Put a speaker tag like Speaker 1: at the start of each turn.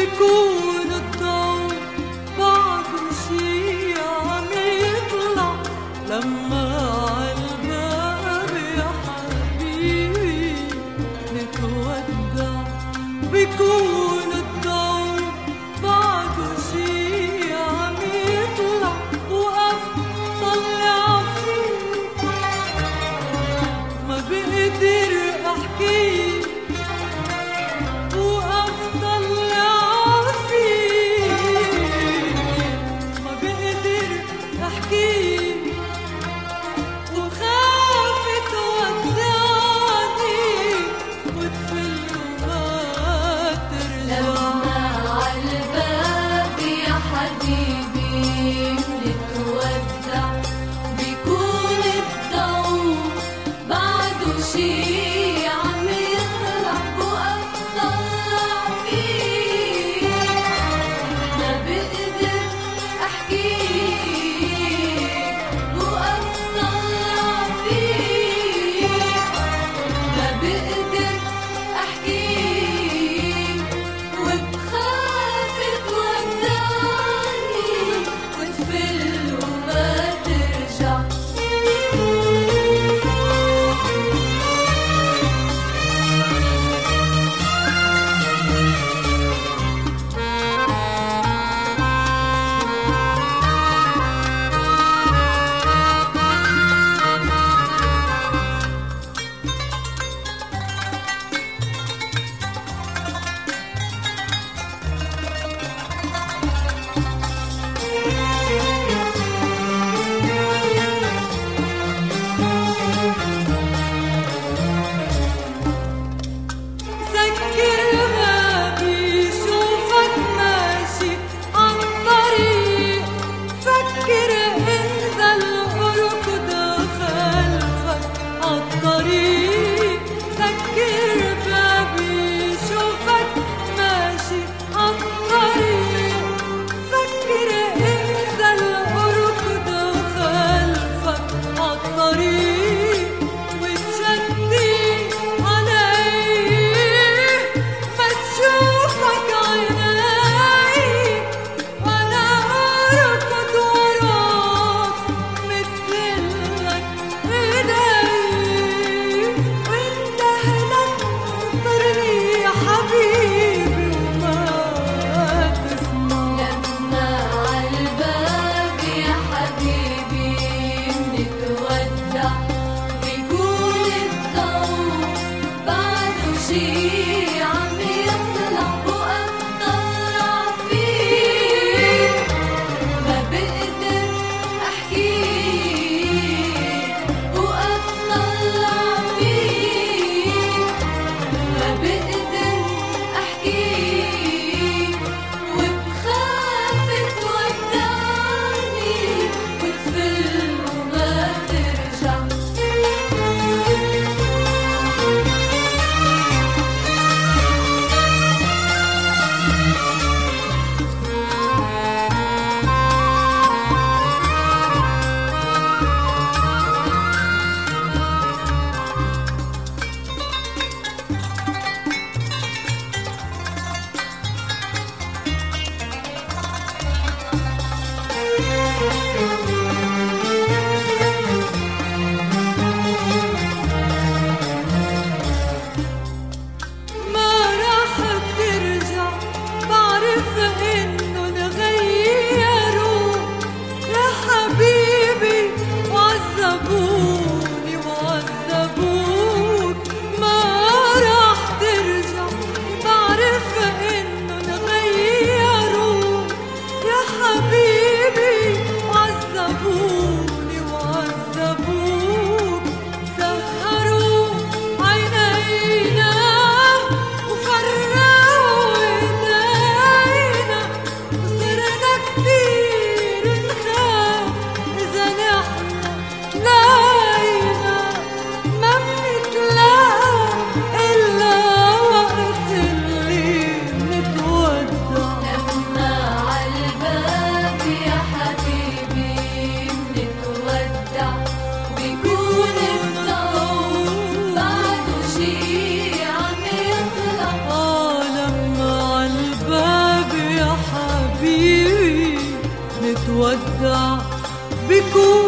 Speaker 1: بيكون الضوء بعده شي عم يطلع لما عالباب يا حبيبي نتودع. بيكون الضوء بعده شي عم يطلع وقف طلع فيك ما بقدر احكي وقف طلع فيك ما بقدر احكي وخاف تودعني وتفل وما ترجع.
Speaker 2: لما عالباب يا حبيبي بنتودع بيكون الضوء بعده شي عم يطلع وقف طلع فيك ما بقدر احكيك وقف طلع فيك ما بقدر احكيك وبخاف تودعني وتفل وما ترجع.
Speaker 1: سكر بابي شوفك ماشي عالطريق فكر انزل اركض خلفك عالطريق. سكر بابي شوفك ماشي عالطريق فكر انزل اركض خلفك عالطريق وتشدي علي ما تشوفك عيني وانا اركض وراك مدلك ايدي وانت هناك انطرني يا حبيبي وما تسمع.
Speaker 2: لما عالباب يا حبيبي بنتودع بيكون الضوء بعده شي عم يطلع وقف طلع فيك ما بقدر احكيك وقف طلع فيك ما بقدر احكيك وبخاف تودعني وتفل وما ترجع.
Speaker 1: الوداع بيكون